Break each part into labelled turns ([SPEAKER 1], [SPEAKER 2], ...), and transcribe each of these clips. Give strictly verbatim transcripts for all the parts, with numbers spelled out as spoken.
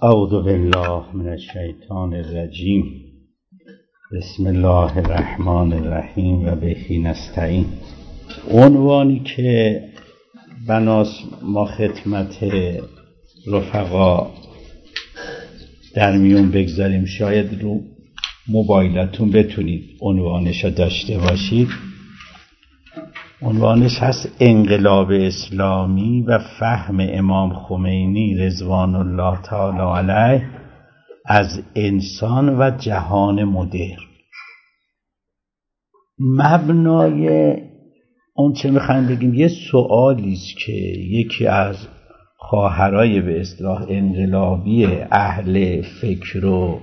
[SPEAKER 1] اعوذ بالله من الشیطان الرجیم. بسم الله الرحمن الرحیم و به نستعین. عنوانی که بناس ما خدمت رفقا در میون بگذاریم، شاید رو موبایلتون بتونید عنوانش رو داشته باشید. عنوانش هست انقلاب اسلامی و فهم امام خمینی رضوان الله تعالی علیه از انسان و جهان مدرن. مبنای اون چه میخوایم بگیم یه سوالی است که یکی از خواهرای به اصطلاح انقلابی اهل فکر و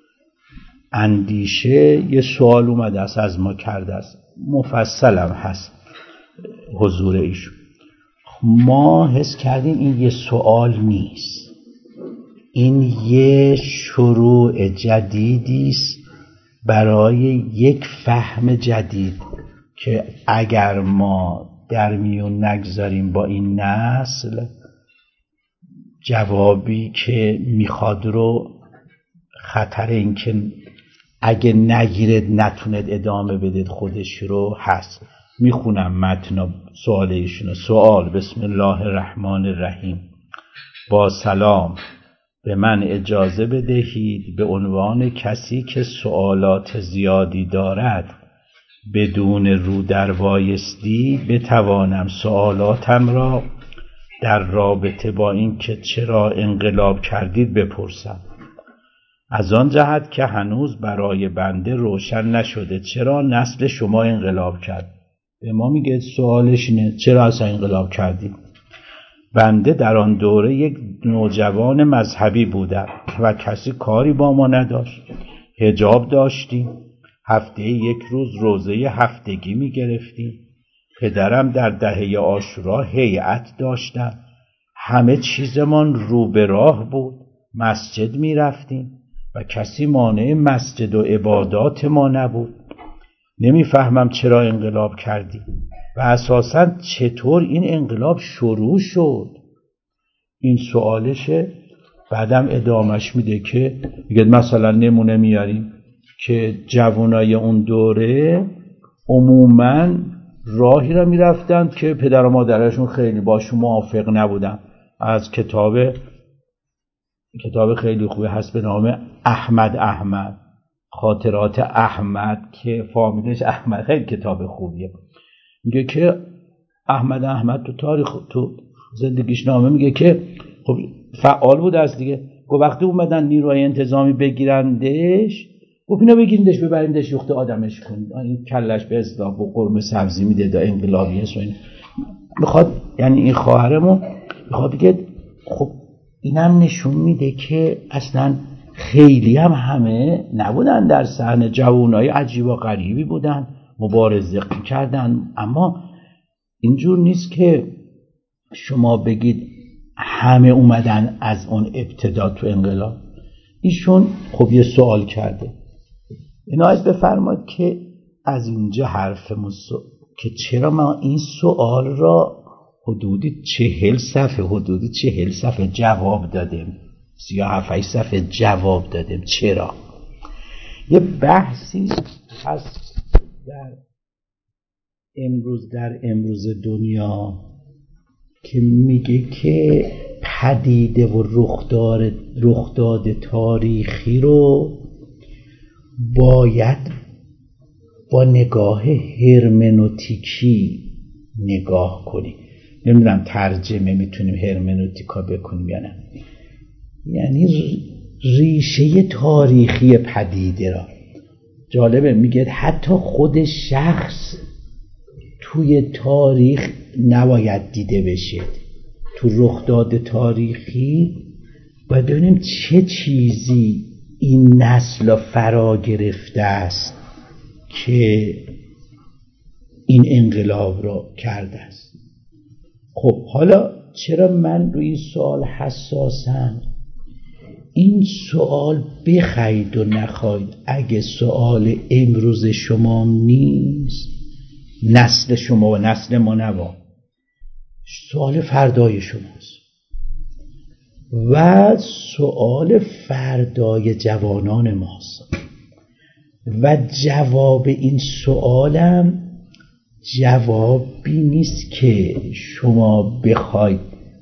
[SPEAKER 1] اندیشه یه سوال اومده است، از ما کرده است، مفصل هم هست حضور ایشون. ما حس کردیم این یه سوال نیست، این یه شروع جدیدی است برای یک فهم جدید که اگر ما در میون نگذاریم با این نسل، جوابی که میخواد رو خطر این که اگه نگیرد نتوند ادامه بدید خودش رو هست. میخونم متن سوال ایشون. سوال: بسم الله الرحمن الرحیم. با سلام، به من اجازه بدهید به عنوان کسی که سوالات زیادی دارد بدون رو در بایستی بتوانم سوالاتم را در رابطه با این که چرا انقلاب کردید بپرسم، از آن جهت که هنوز برای بنده روشن نشده چرا نسل شما انقلاب کرد. به ما میگه سوالش اینه چرا اصلا انقلاب کردید. بنده در آن دوره یک نوجوان مذهبی بودم و کسی کاری با ما نداشت. حجاب داشتیم، هفته یک روز روزه هفتگی میگرفتیم. پدرم در دهه عاشورا هیئت داشتن. همه چیزمان رو به راه بود. مسجد میرفتیم و کسی مانع مسجد و عبادات ما نبود. نمیفهمم چرا انقلاب کردی و اساساً چطور این انقلاب شروع شد. این سوالشه. بعدم ادامش میده که میگه مثلا نمونه میاریم که جوانای اون دوره عموماً راهی را میرفتن که پدر و مادرشون خیلی باشون موافق نبودن. از کتاب کتاب خیلی خوبی هست به نام احمد احمد، خاطرات احمد، که فامیلش احمد، خیلی کتاب خوبیه. میگه که احمد احمد تو تاریخ تو زندگیش نامه میگه که خب فعال بود از دیگه. گفت وقتی اومدن نیروهای انتظامی بگیرندش، گفت اینا بگیرندش ببرندش یخت آدمش کن، این کلش به اصلاح و قرمه سبزی میده دا انقلابی است. میخواد یعنی این خواهرمون میخواد بگه خب اینم نشون میده که اصلا خیلی هم همه نبودن در صحنه، جوانای عجیب و غریبی بودن، مبارزه کردن. اما اینجور نیست که شما بگید همه اومدن از اون ابتدا تو انقلاب. ایشون خب یه سوال کرده. عنایت بفرمایید که از اینجا حرفمون که چرا ما این سوال را حدودی چهل صفحه حدودی چهل صفحه جواب دادیم، سی و هفت صفحه جواب دادیم. چرا؟ یه بحثی هست در امروز در امروز دنیا که میگه که پدیده و رخدار رخداد تاریخی رو باید با نگاه هرمنوتیکی نگاه کنیم. نمیدونم ترجمه میتونیم هرمنوتیکا بکنیم یا نه، یعنی ریشه تاریخی پدیده را. جالبه میگه حتی خود شخص توی تاریخ نباید دیده بشه. تو رخداد تاریخی باید ببینیم چه چیزی این نسل فرا گرفته است که این انقلاب را کرده است. خب حالا چرا من روی این سوال حساسم؟ این سوال بخواید و نخواید، اگه سوال امروز شما نیست، نسل شما و نسل ما نبا، سوال فردای شماست. و سؤال فردای جوانان ماست و جواب این سؤالم جوابی نیست که شما بخواید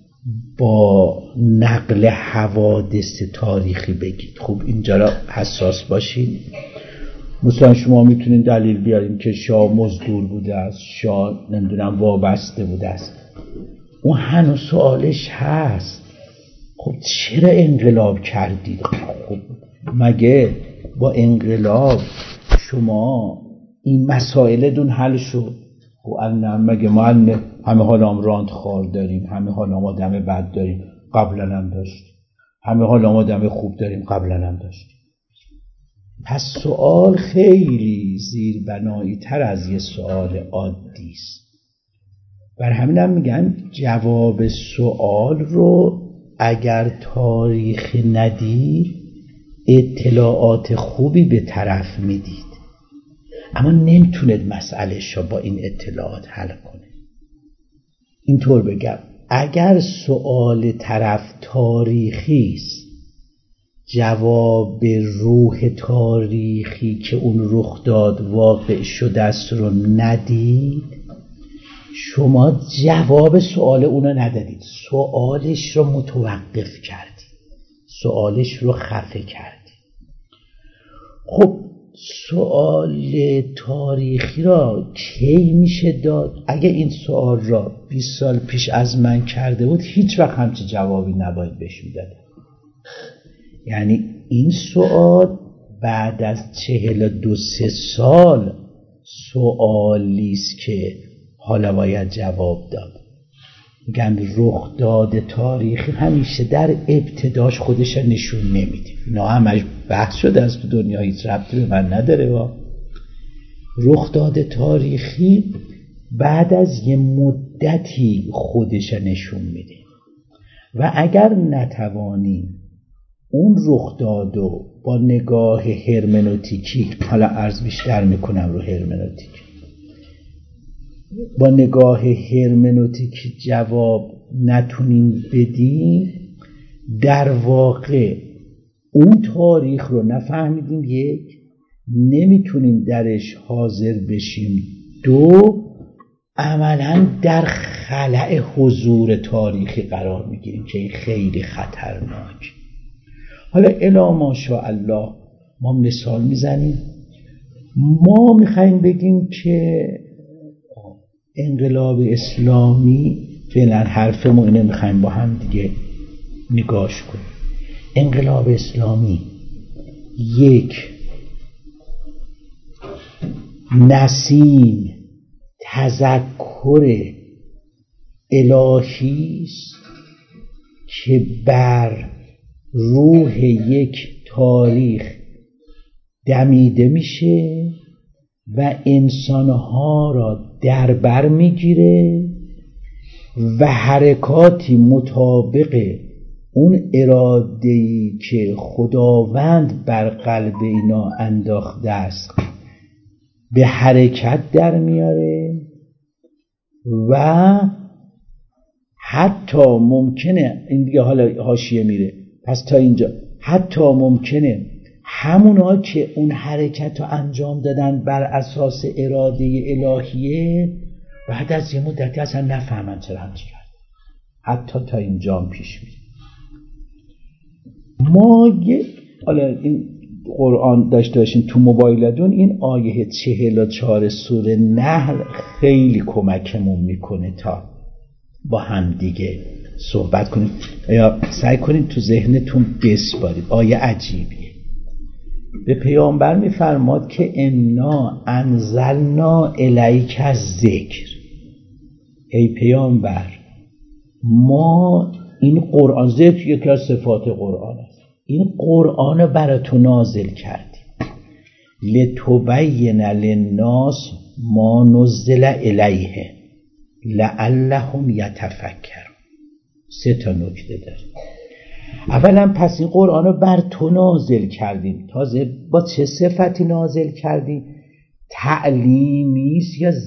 [SPEAKER 1] با نقل حوادث تاریخی بگید. خب اینجا را حساس باشید. مثلا شما میتونید دلیل بیارید که شاه مزدور بوده است، شاه نمیدونم وابسته بوده است، اون هنوز سوالش هست. خب چرا انقلاب کردید؟ خب مگه با انقلاب شما این مسائل دون حل شد؟ خب الان مگه ما همه حالا هم راند خار داریم، همه حالا هم آدم بد داریم، قبلا هم داشتیم، همه حالا هم آدم خوب داریم، قبلا هم داشتیم. پس سوال خیلی زیربنایی تر از یه سوال عادی است. بر همین هم میگن جواب سوال رو اگر تاریخ ندید اطلاعات خوبی به طرف میدید، اما نمیتونید مسئلهش رو با این اطلاعات حل کنه. اینطور بگم اگر سوال طرف تاریخی است، جواب روح تاریخی که اون رخ داد واقع شده است رو ندید، شما جواب سوال اونو ندادید، سوالش رو متوقف کردید، سوالش رو خفه کردید. خب سوال تاریخی را کی میشه داد؟ اگه این سوال را بیست سال پیش از من کرده بود هیچ وقت همچه جوابی نباید بهش میدادم. یعنی این سوال بعد از چهل و دو سه سال سوالیست که حالا باید جواب داد. میگن رخ داد تاریخی همیشه در ابتداش خودش نشون نمیده. اینا همش بحث شده است تو دنیا، هیچ ربطی به من نداره. با رخ داد تاریخی بعد از یه مدتی خودش نشون میده و اگر نتوانیم اون رخ دادو با نگاه هرمنوتیکی، حالا عرض بیشتر میکنم رو هرمنوتیک، با نگاه هرمنوتیکی جواب نتونیم بدیم، در واقع اون تاریخ رو نفهمیدیم، یک نمیتونیم درش حاضر بشیم، دو عملا در خلأ حضور تاریخی قرار میگیریم که این خیلی خطرناک. حالا الا ماشاءالله ما مثال میزنیم، ما میخوایم بگیم که انقلاب اسلامی، فعلا حرفمون اینه، میخوایم با هم دیگه نگاش کنیم. انقلاب اسلامی یک نسیم تذکر الهی است که بر روح یک تاریخ دمیده میشه و انسانها را در بر میگیره و حرکاتی مطابق اون اراده‌ای که خداوند بر قلب اینا انداخته است به حرکت در میاره و حتی ممکنه، این دیگه حالا حاشیه میره، پس تا اینجا حتی ممکنه همونا که اون حرکت رو انجام دادن بر اساس اراده الهیه بعد از یه مدتی اصلا نفهمن چرا همچی کرد. حتی تا اینجا پیش میره. ما یه حالا این قرآن داشته باشین تو موبایلتون، این آیه چهل و چهار سوره نحل خیلی کمکمون میکنه تا با هم دیگه صحبت کنیم یا سعی کنیم تو ذهنتون بسپارید. آیه عجیبیه. به پیامبر میفرماد که انا انزلنا الیک الذکر، ای پیامبر ما این قرآن، ذکر یکی از صفات قرآن است، این قرآن رو برای تو نازل کردیم لتبین للناس ما نزل الیه لعلهم یتفکرون. سه تا نکته داره. اولا پس این قرآن رو بر تو نازل کردیم. تازه با چه صفتی نازل کردیم؟ تعلیمیست یا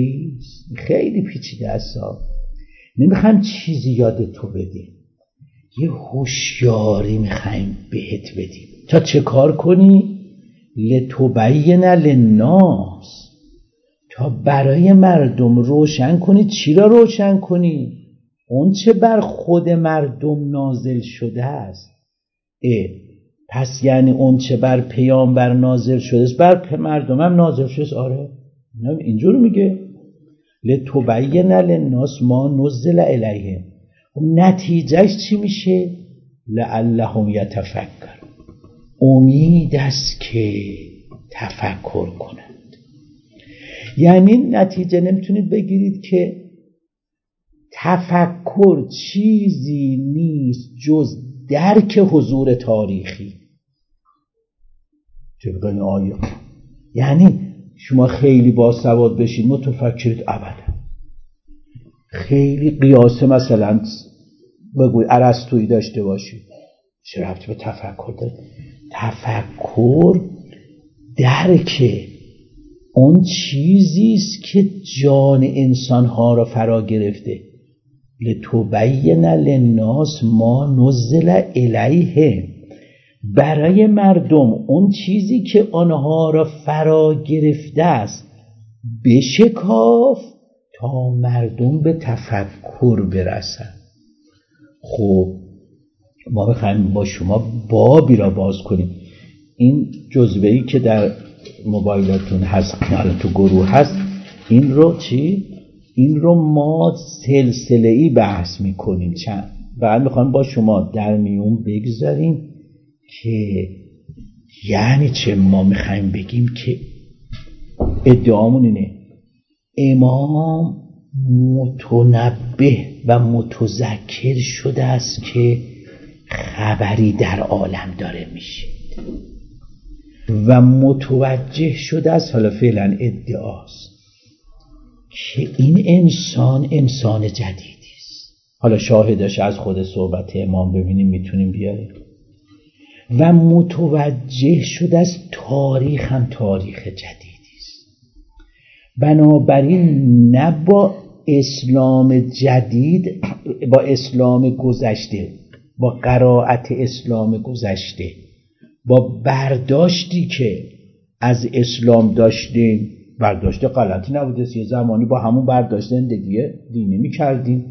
[SPEAKER 1] ذکریست؟ خیلی پیچیده است. نمیخوام چیزی یاد تو بدیم، یه هوشیاری میخوایم بهت بدیم تا چه کار کنی؟ لتبین للناس، تا برای مردم روشن کنی. چی را روشن کنی؟ اون چه بر خود مردم نازل شده است. اه پس یعنی اون چه بر پیامبر نازل شده است بر مردم هم نازل شده است. آره اینجور میگه لتبین للناس ما نزل الیهم. نتیجهش چی میشه؟ لعلهم یتفکرون، امید است که تفکر کنند. یعنی نتیجه نمیتونید بگیرید که تفکر چیزی نیست جز درک حضور تاریخی. طبق این آیه یعنی شما خیلی باسواد بشید متفکرید ابدا. خیلی قیاسه مثلا بگوی ارسطویی داشته باشید چه ربطی به تفکر داره؟ تفکر درک اون چیزیست که جان انسانها را فرا گرفته. لتبین للناس ما نزل الیهم، برای مردم اون چیزی که آنها را فرا گرفته است بشکاف تا مردم به تفکر برسن. خب ما بخوایم با شما بابی را باز کنیم. این جزوه‌ای که در موبایلاتون هست الان تو گروه هست، این رو چی؟ این رو ما سلسله‌ای بحث میکنیم چند بعد میخوایم با شما در میون بگذاریم که یعنی چه. ما میخوایم بگیم که ادعامون اینه امام متنبه و متذکر شده است که خبری در عالم داره میشه و متوجه شده است، حالا فعلا ادعاست، که این انسان انسان جدیدی است. حالا شاهدش از خود صحبت امام ببینیم میتونیم بیاریم. و متوجه شده است تاریخ هم تاریخ جدیدی است. بنابراین نه با اسلام جدید، با اسلام گذشته، با قرائت اسلام گذشته، با برداشتی که از اسلام داشتیم، برداشت غلطی نبوده، یه زمانی با همون برداشت زندگی دینی میکردیم،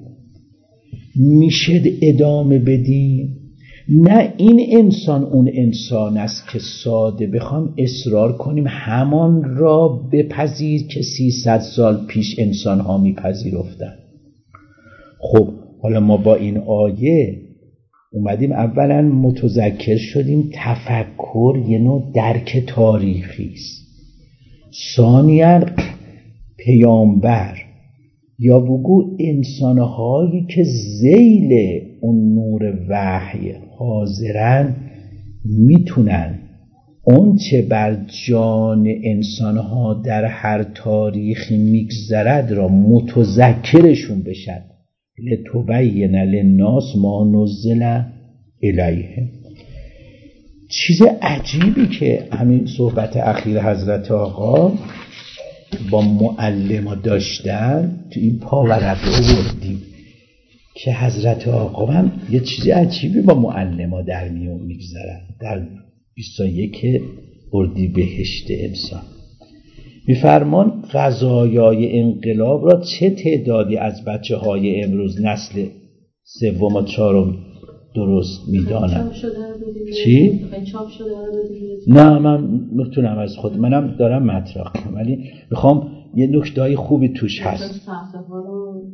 [SPEAKER 1] میشه ادامه بدیم. نه این انسان اون انسان است که ساده بخوام اصرار کنیم همان را بپذیر که سیصد سال پیش انسان ها میپذیرفتن. خب حالا ما با این آیه اومدیم اولا متذکر شدیم تفکر یه نوع درک تاریخی است. ثانیاً پیامبر یا بگو انسانهایی که ذیل اون نور وحی حاضرن میتونن اون چه بر جان انسانها در هر تاریخی میگذرد را متذکرشون بشن. لتبین للناس ما نزل الیهم. چیز عجیبی که همین صحبت اخیر حضرت آقا با معلم داشتن تو این پاورقی آوردیم که حضرت آقا هم یه چیز عجیبی با معلم در میون میگذارن. در بیست و یک اردیبهشت انسان میفرمان قضایای انقلاب را چه تعدادی از بچه های امروز نسل سوم و چهارم درست میدانن. چی؟ نه من میتونم از خود منم دارم مطرح کنم ولی میخوام یه نکته‌های خوبی توش هست.
[SPEAKER 2] صفحه ها رو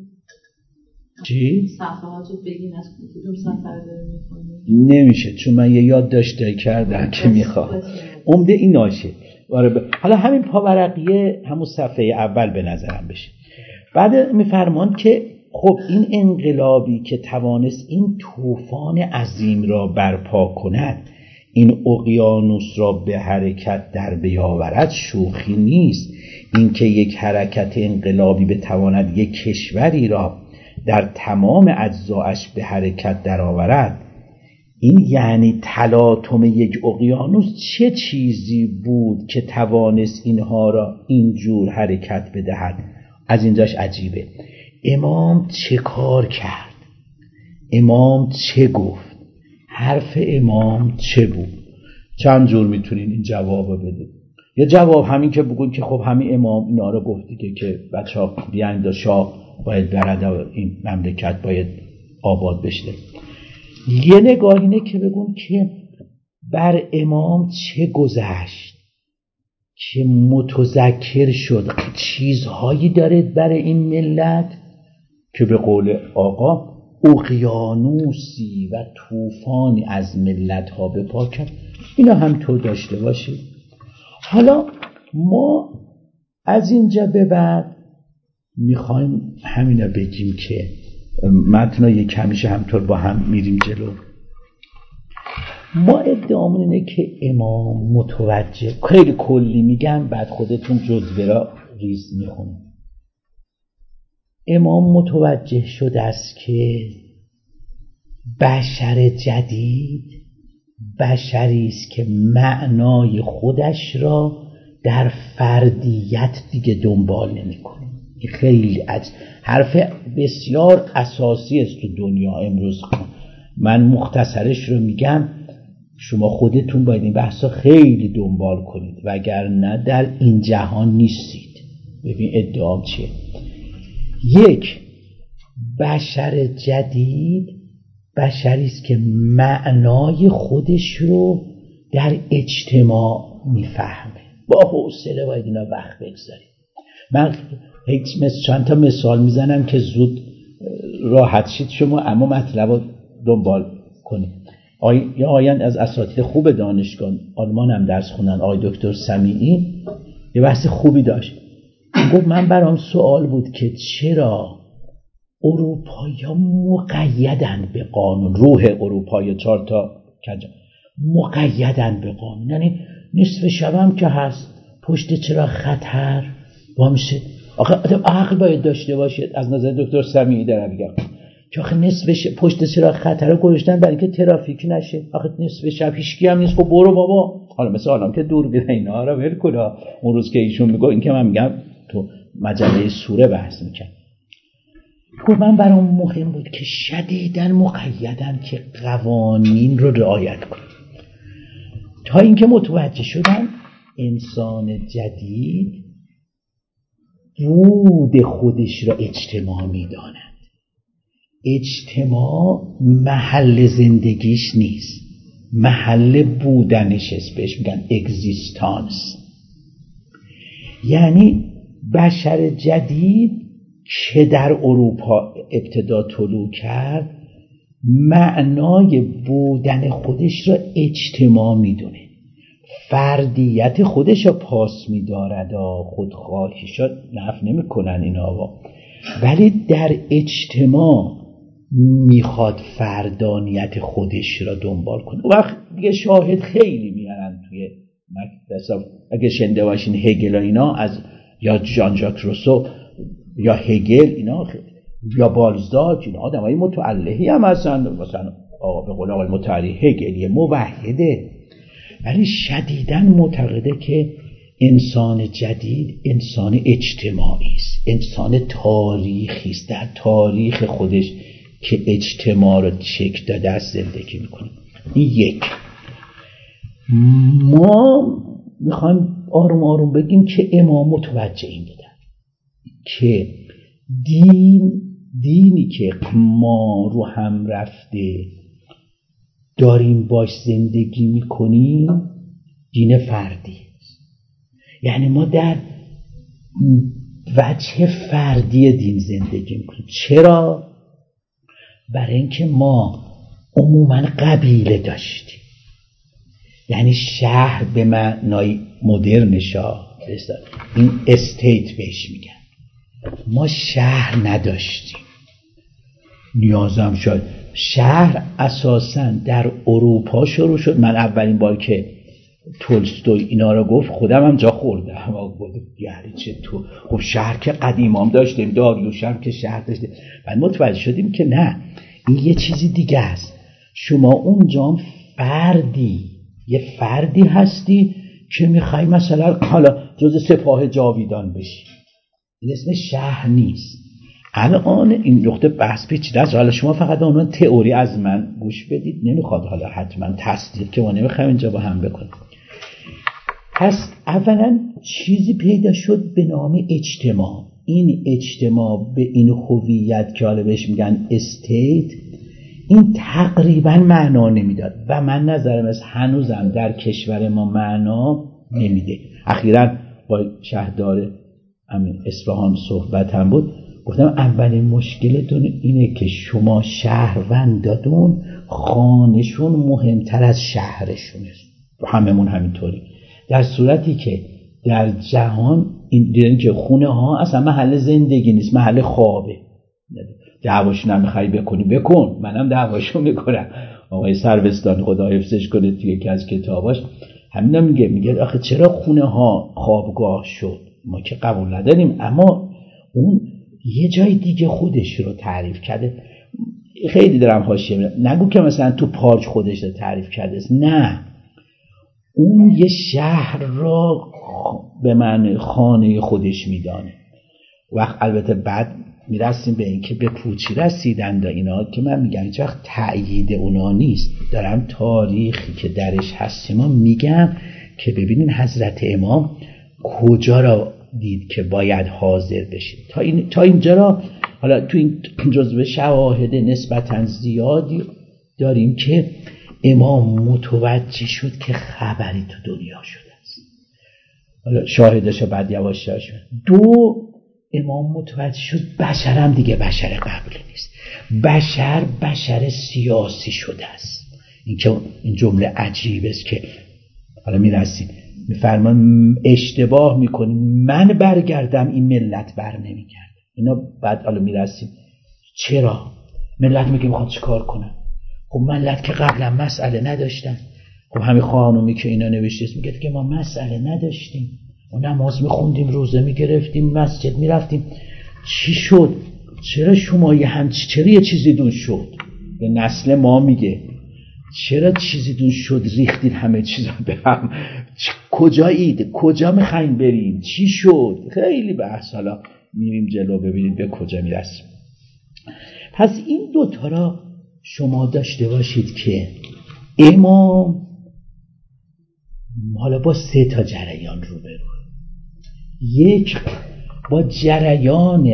[SPEAKER 1] چی؟
[SPEAKER 2] صفحه ها رو بگین از کدوم صفحه رو داریم میکنیم.
[SPEAKER 1] نمیشه چون من یه یادداشتی کردم که میخوام عمده این ناشه. حالا همین پاورقیه همون صفحه اول به نظرم بشه. بعد میفرمان که خب این انقلابی که توانست این طوفان عظیم را برپا کند، این اقیانوس را به حرکت در بیاورد، شوخی نیست. این که یک حرکت انقلابی بتواند یک کشوری را در تمام اجزایش به حرکت درآورد، این یعنی تلاطم یک اقیانوس چه چیزی بود که توانست اینها را اینجور حرکت بدهد. از اینجاش عجیبه امام چه کار کرد؟ امام چه گفت، حرف امام چه بود. چند جور میتونین این جواب بدید. یا جواب همین که بگون که خب همین امام اینا رو گفت دیگه که بچه ها بیاین و شاه باید برد و این مملکت باید آباد بشه. یه نگاه اینه که بگون که بر امام چه گذشت که متذکر شد چیزهایی داره برای این ملت که به قول آقا اقیانوسی و طوفانی از ملت ها به پا کرد. اینا هم تو داشته باشید. حالا ما از اینجا به بعد میخوایم همینا بگیم که متنا یک کمیشه همطور با هم میریم جلو. ما ادعامون اینه که امام متوجه، خیلی کلی میگم بعد خودتون جزوه را ریز میخونیم. امام متوجه شده است که بشر جدید بشری است که معنای خودش را در فردیت دیگه دنبال نمیکنه. این خیلی از حرف بسیار اساسی است تو دنیا امروز. من مختصرش رو میگم، شما خودتون باید این بحثا خیلی دنبال کنید وگرنه در این جهان نیستید. ببین ادعام چیه؟ یک، بشر جدید بشری است که معنای خودش رو در اجتماع میفهمه. با حوصله باید اینا وقت بگذارید. من هیچ مثل چند تا مثال میزنم که زود راحت شید شما، اما مطلب رو دنبال کنید. آی... یا آیان از اساتید خوب دانشگاه آلمان هم درس خوندن، آقای دکتر سمیعی، یه بحث خوبی داشت. گفت من برام سوال بود که چرا اروپایی‌ها مقیدن به قانون، روح اروپایی چهار تا کجا مقیدن به قانون، یعنی نصف شب هم که هست پشت چرا خطر با میشه. آخه عقل باید داشته باشید از نظر دکتر سمیعی دارم میگم که آخه نصف شب پشت چرا خطر رو گذاشتن برای اینکه ترافیک نشه. آخه نصف شب هیچکی هم نیست، خب برو بابا. حالا مثلا الان که دور بیرن اینا رو ول کن. اون روز که ایشون میگه این که من میگم تو مجله سوره بحث میکنم، خب من برام مهم بود که شدیداً مقیدن که قوانین رو رعایت کنن، تا اینکه متوجه شدن انسان جدید بود خودش را اجتماع میداند. اجتماع محل زندگیش نیست، محل بودنش است، بهش میگن اگزیستانس. یعنی بشر جدید که در اروپا ابتدا طلوع کرد معنای بودن خودش را اجتماع میدونه، فردیت خودش را پاس میدارد، خودخواهیش را نفی نمیکنن اینا، ولی در اجتماع میخواد فردانیت خودش را دنبال کنه. وقت دیگه شاهد خیلی میارن توی مکتب، اگه شنیده باشین هگل اینا از یا ژان ژاک روسو یا هگل اینا یا بالزاک، اینا آدمای متعلهی هم هستن. مثلا آقا به قول آقای متعلی هگل یه موحده ولی شدیداً معتقده که انسان جدید انسان اجتماعی است، انسان تاریخی است، در تاریخ خودش که اجتماع رو شکل داده است زندگی میکنه. این یک. ما میخوایم آروم آروم بگیم که امام متوجه این بودن که دین دینی که ما رو هم رفته داریم باش زندگی میکنیم دین فردی، یعنی ما در وجه فردی دین زندگی میکنیم. چرا؟ برای اینکه ما عموما قبیله داشتیم، یعنی شهر به معنای مدرنش این استیت بهش میگن. ما شهر نداشتیم، نیازم شد. شهر اساساً در اروپا شروع شد. من اولین بار که تولستوی اینا رو گفت خودم هم جا خوردم، یعنی چه تو خب شهر که قدیمام داشتیم، داریوش هم که شهر داشتیم. بعد متوجه شدیم که نه، این یه چیزی دیگه است. شما اونجا فردی یه فردی هستی که میخوای مثلا حالا جز سپاه جاویدان بشی، این اسم شهر نیست. الان این نقطه بحث پیچیده است. حالا شما فقط اون تئوری از من گوش بدید، نمیخواد حالا حتما تصدیق که ما نمیخوایم اینجا با هم بکنیم. پس اولا چیزی پیدا شد به نام اجتماع. این اجتماع به این هویت که حالا بهش میگن استیت، این تقریبا معنا نمیداد و من نظرم از هنوزم در کشور ما معنا نمیده. اخیراً با شهردار همین اصفهان صحبتم بود، گفتم اولین مشکلتون اینه که شما شهروندادون خانه‌شون مهمتر از شهرشونه. هممون همینطوری. در صورتی که در جهان این دیدن که خونه ها اصلا محل زندگی نیست، محل خوابه. دعواشون هم میخوایی بکنی بکن، منم دعواشون میکنم. آقای سروستانی خدا حفظش کنه توی یکی از کتاباش همینا میگه میگه آخه چرا خونه ها خوابگاه شد؟ ما که قبول نداریم، اما اون یه جای دیگه خودش رو تعریف کرده. خیلی دارم حاشیه میرم، نگو که مثلا تو پارک خودش رو تعریف کرده، نه، اون یه شهر را به معنی خانه خودش میدانه. وقت البته بعد میرسیم به این که به پوچی رسیدن دا اینا که من میگم هیچ وقت تأیید اونا نیست، دارم تاریخی که درش هستیم و میگم که ببینین حضرت امام کجا را دید که باید حاضر بشید. تا, این، تا اینجا را حالا تو این جزوه شواهد نسبتاً زیادی داریم که امام متوجه شد که خبری تو دنیا شده است. حالا شاهدش بعد یواش یواش. دو، امام متوجه شد بشر هم دیگه بشر قبلی نیست، بشر بشر سیاسی شده است. این که این جمله عجیب است که حالا میرسیم میفرمان اشتباه میکنیم، من برگردم این ملت بر نمیگرد. اینا بعد حالا میرسیم چرا ملت میگه میخواد چیکار کنن؟ خب ملت که قبلا مسئله نداشتن. خب همین خانومی که اینا نوشته میگه که ما مسئله نداشتیم، ما نماز میخوندیم، روزه میگرفتیم، مسجد میرفتیم، چی شد؟ چرا شما یه همچی چرا یه چیزی دون شد؟ به نسل ما میگه چرا چیزی دون شد ریختید همه چیزا به هم؟ کجایید؟ کجا میخواین بریم؟ چی شد؟ خیلی بحث، حالا میریم جلو ببینید به کجا میرسیم. پس این دوتا را شما داشته باشید که امام حالا با سه تا جریان روبرو. یک، با جریان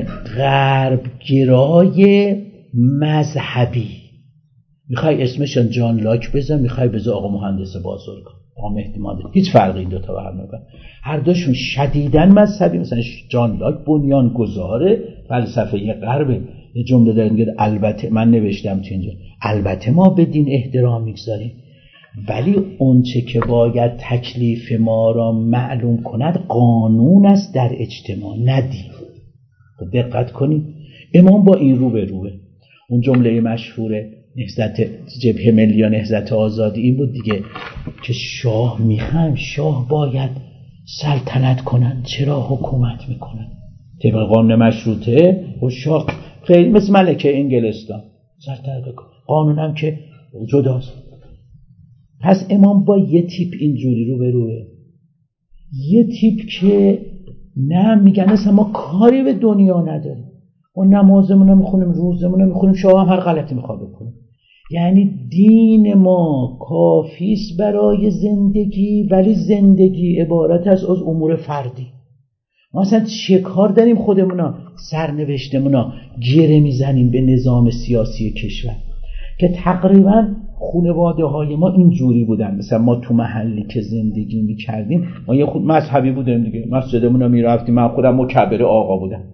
[SPEAKER 1] غربگرای مذهبی. میخوای اسمشون جان لاک بذار، میخوای بذار آقا مهندس بازرگان، آقا مهدی ماندل، هیچ فرقی این دوتا با هم نمیکنه. هر دوشون شدیداً مذهبی. مثلا جان لاک بنیانگذار فلسفه غربه. یه جمله داره میگه البته من نوشتم تو اینجا، البته ما به دین احترام میگذاریم، ولی اونچه که باید تکلیف ما را معلوم کند قانون است در اجتماع، نه دین. دقت کنید امام با این رو به روه. اون جمله مشهور نهضت جبهه ملی نهضت آزادی این بود دیگه که شاه میخوایم، شاه باید سلطنت کنن، چرا حکومت میکنن؟ طبق قانون مشروطه و شاه خیلی مثل ملکه انگلستان سلطنت بکن، قانونم که جداست. پس امام با یه تیپ اینجوری رو به روه، یه تیپ که نه میگن اصلا ما کاری به دنیا نداریم، ما نمازمون رو میخونیم، روزمون رو میخونیم، شاه هم هر غلطی میخواد بکنه. یعنی دین ما کافیست برای زندگی، ولی زندگی عبارت است از امور فردی. ما اصلا چه کار داریم خودمونا سرنوشتمونا گره میزنیم به نظام سیاسی کشور که تقریبا خانواده های ما اینجوری بودن. مثلا ما تو محلی که زندگی میکردیم ما یه خود مذهبی بودیم دیگه، مسجدمون رو میرفتیم، من خودم مکبر آقا بودم،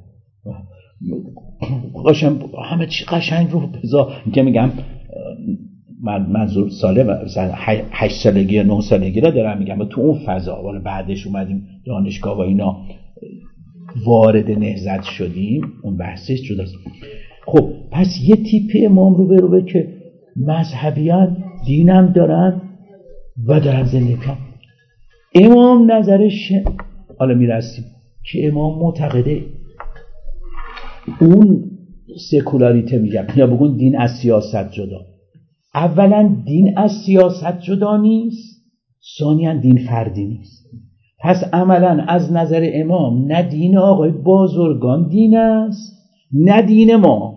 [SPEAKER 1] قشنگ همه چی قشنگ رو بذار که میگم من منظور ساله مثلا هشت سالگی یا نه سالگی را دارم میگم. تو اون فضا ولی بعدش اومدیم دانشگاه و اینا وارد نهضت شدیم، اون بحثش جداست. خب پس یه تیپ امام رو به رو به که مذهبیان دینم دارن و دارن زندگی کنن. امام نظرش حالا میرسیم که امام معتقده اون سکولاریته میگم یا بگون دین از سیاست جدا. اولا دین از سیاست جدا نیست، ثانیاً دین فردی نیست. پس عملاً از نظر امام نه دین آقای بازرگان دین است، نه دین ما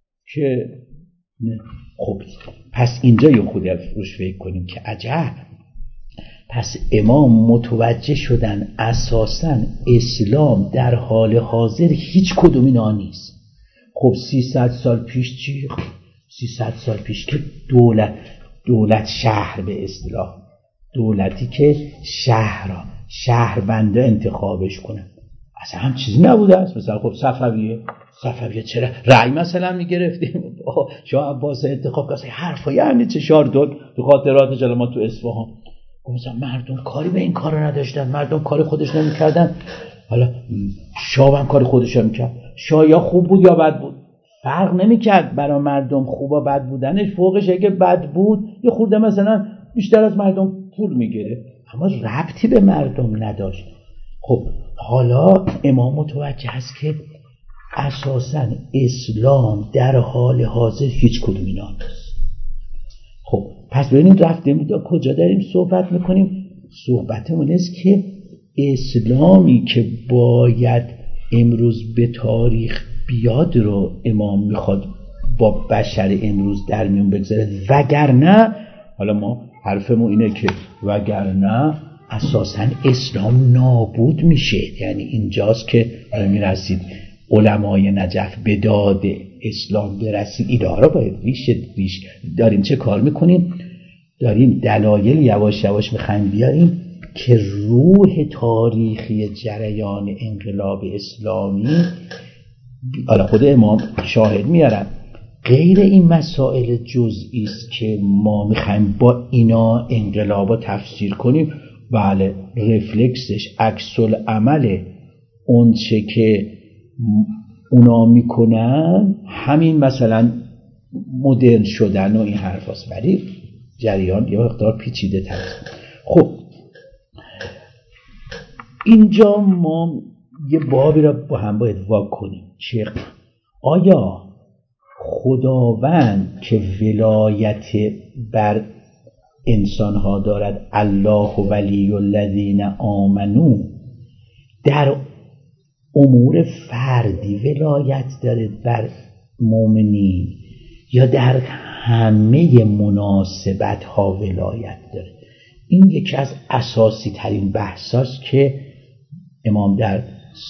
[SPEAKER 1] که نه. خب پس اینجا یه خود روش فکر کنیم که عجب، پس امام متوجه شدن اساساً اسلام در حال حاضر هیچ کدوم اینا نیست. خب سیصد سال پیش چی؟ سیصد سال پیش که دولت دولت شهر به اصطلاح دولتی که شهر شهرونده انتخابش کنه اصلا هم چیزی نبوده است. مثلا خب صفویه صفویه چرا رأی مثلا میگرفتیم شاه عباس انتخاب کسی حرفا یعنی چه شاردون تو خاطرات جلال ما تو اصفهان مثلا مردم کاری به این کارو نداشتن، مردم کاری خودش نمیکردن. حالا شاه هم کاری خودش میکرد، شاه یا خوب بود یا بد بود، فرق نمیکرد برای مردم خوب و بد بودنش. فوقش اگه بد بود یه خورده مثلا بیشتر از مردم پول میگیره اما ربطی به مردم نداشت. خب حالا امام متوجه است که اساساً اسلام در حال حاضر هیچ کدوم اینا نیست. خب پس ببینیم رفتیم کجا داریم صحبت میکنیم. صحبتمون است که اسلامی که باید امروز به تاریخ بیاد رو امام میخواد با بشر امروز در میون بگذاره، وگرنه حالا ما حرفمون اینه که وگرنه اساساً اسلام نابود میشه. یعنی اینجاست که میرسید علمای نجف به داد اسلام برسید. ایده ها رو باید ریش ریش داریم چه کار میکنیم؟ داریم دلایل یواش یواش میخوایم بیاریم که روح تاریخی جریان انقلاب اسلامی، حالا خود امام شاهد میارن، غیر این مسائل جزئی است که ما میخوایم با اینا انقلابا تفسیر کنیم. بله رفلکسش عکس العمل اون چه که اونا میکنن همین مثلا مدرن شدن و این حرف هست، ولی جریان یه مقدار پیچیده تر. خب اینجا ما یه بابی را با هم باید واک کنیم که آیا خداوند که ولایت بر انسانها دارد، الله ولی الذین آمنو، در امور فردی ولایت داره بر مؤمنین یا در همه مناسبت ها ولایت داره؟ این یکی از اساسی ترین بحثاست که امام در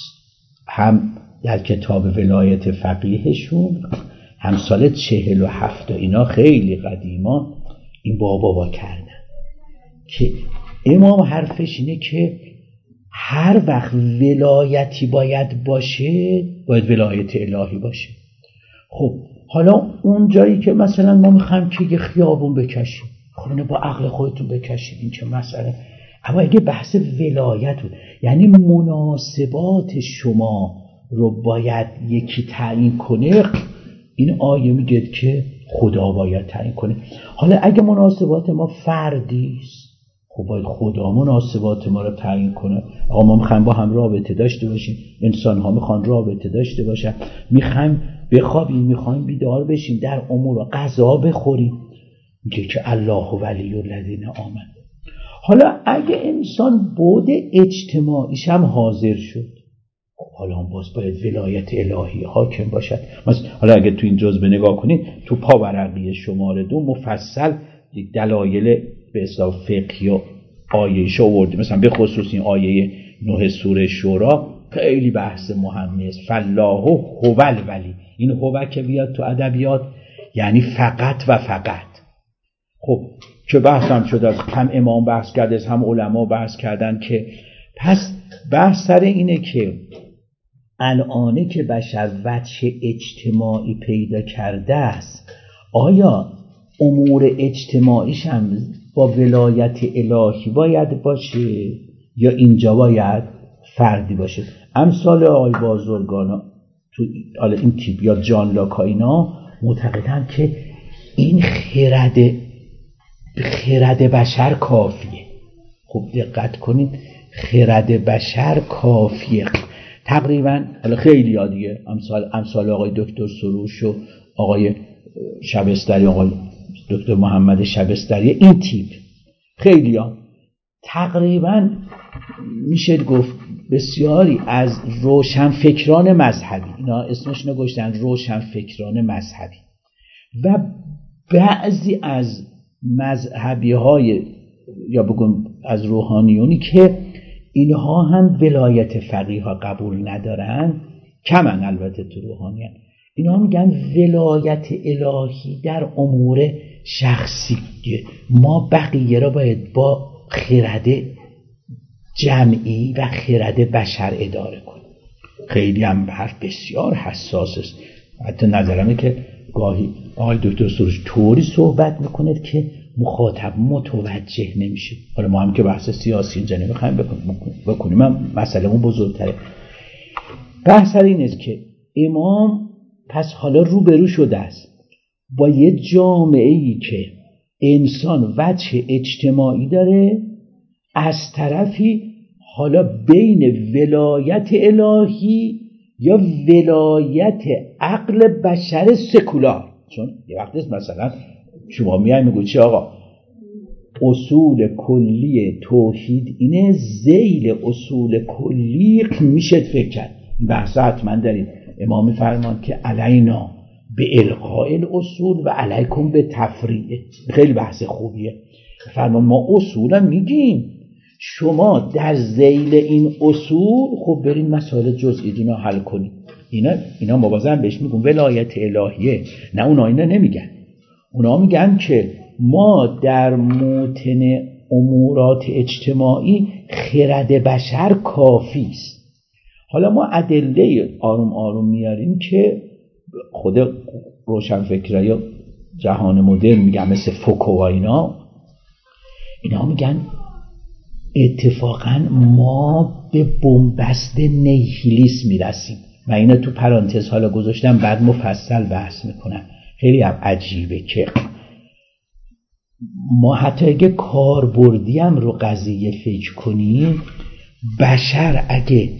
[SPEAKER 1] هم در کتاب ولایت فقیهشون هم سال چهل و هفت اینا خیلی قدیما این بابا با کردن که امام حرفش اینه که هر وقت ولایتی باید باشه باید ولایت الهی باشه. خب حالا اون جایی که مثلا ما میخوایم که یه خیابون بکشیم، خب اینو با عقل خودتون بکشید، این چه مسئله. اما اگه بحث ولایت بود یعنی مناسبات شما رو باید یکی تعیین کنه، این آیه میگه که خدا باید تعیین کنه. حالا اگه مناسبات ما فردی است، خب باید خدا مناسبات ما رو تعیین کنه. آقا ما میخوایم با هم رابطه داشته باشیم، انسان ها میخوان رابطه داشته باشن، میخوایم بخوابیم، میخوایم بیدار بشیم، در امور غذا بخوریم، میگه که الله ولی الذین آمنوا. حالا اگه انسان بعد اجتماعیش هم حاضر شد، حالا هم باز باید ولایت الهی حاکم باشد. مثلا حالا اگه تو این جزء نگاه کنید تو پاورقی شماره دو مفصل یک دلایل به اصطلاح فقهی و آیه‌اش آورده، مثلا به خصوص این آیه نه سوره شورا خیلی بحث مهمی است. فالله هو الولی، این هو که بیاد تو ادبیات یعنی فقط و فقط. خب که بحث هم شده، هم امام بحث کرده، هم علما بحث کردن که پس بحث سر اینه که الانه که بشر وجه اجتماعی پیدا کرده است، آیا امور اجتماعیش هم با ولایت الهی باید باشه یا اینجا باید فردی باشه؟ امثال آقای بازرگان تو این تیپ یا جان لاک اینا معتقدن که این خرد خرد بشر کافیه. خب دقت کنید، خرد بشر کافیه. تقریبا حالا خیلی ها دیگه امثال امثال آقای دکتر سروش و آقای شبستری، آقای دکتر محمد شبستری، این تیپ خیلی ها تقریبا میشه گفت بسیاری از روشنفکران مذهبی، اینا اسمش نگوشتن روشنفکران مذهبی، و بعضی از مذهبی های یا بگم از روحانیونی که اینها هم ولایت فقیه ها قبول ندارن، کمن البته تو روحانیان، اینها میگن ولایت الهی در امور شخصی، ما بقیه را باید با خرد جمعی و خرد بشر اداره کنیم. خیلی هم حرف بسیار حساس است. حتی نظرمه که گاهی آقای دکتر سروش طوری صحبت میکنه که مخاطب متوجه نمیشه. حالا ما هم که بحث سیاسی اینجا نمیخوایم بکنیم، هم مسئله‌مون بزرگتره. بحث این است که امام پس حالا روبرو شده است با یه جامعه‌ای که انسان وجه اجتماعی داره، از طرفی حالا بین ولایت الهی یا ولایت عقل بشر سکولار. چون یه وقتی مثلا شما میای میگو چی آقا اصول کلی توحید اینه، ذیل اصول کلی میشه فکر کرد. بحث حتما دارید. امام میفرمان که علینا به الغاء الاصول و علیکم به تفریع. خیلی بحث خوبیه. فرمان ما اصولا میگیم، شما در ذیل این اصول خب برین مسائل جزئی دینا حل کنید. اینا اینا ما بازم بهش میگم ولایت الهیه. نه اونا اینا نمیگن. اونا میگن که ما در موطن امورات اجتماعی خرد بشر کافی است. حالا ما ادله آروم آروم میاریم که خود روشنفکرای جهان مدرن میگن، مثل فوکو و اینا اینا میگن اتفاقا ما به بنبست نیهیلیسم میرسیم. من اینا تو پرانتز حالا گذاشتم، بعد مفصل بحث میکنم. خیلی هم عجیبه که ما حتی اگه کاربردی هم رو قضیه فکر کنیم، بشر اگه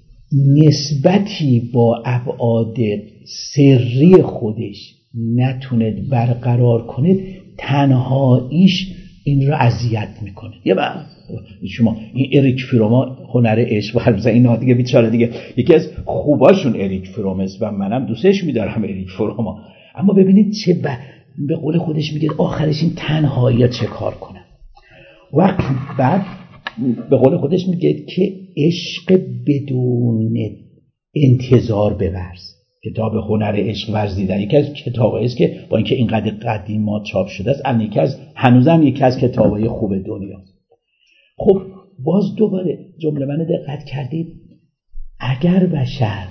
[SPEAKER 1] نسبتی با ابعاد سری خودش نتونه برقرار کنه، تنهاییش این رو اذیت میکنه. یه با شما این اریک فروما هنر عشق و اینا دیگه بیچاره دیگه یکی از خوباشون اریک فروم است و منم دوستش میدارم اریک فروما. اما ببینید چه ب... به قول خودش میگه آخرش این تنهایی چه کار کنم. و بعد به قول خودش میگه که عشق بدون انتظار بورز. کتاب هنر عشق ورزیدن یکی از کتابایی است که با اینکه اینقدر قدیما چاپ شده است، اما یکی از هنوزم یکی از کتابای خوب دنیاست. خب باز دوباره جمله منو دقت کردید، اگر بشر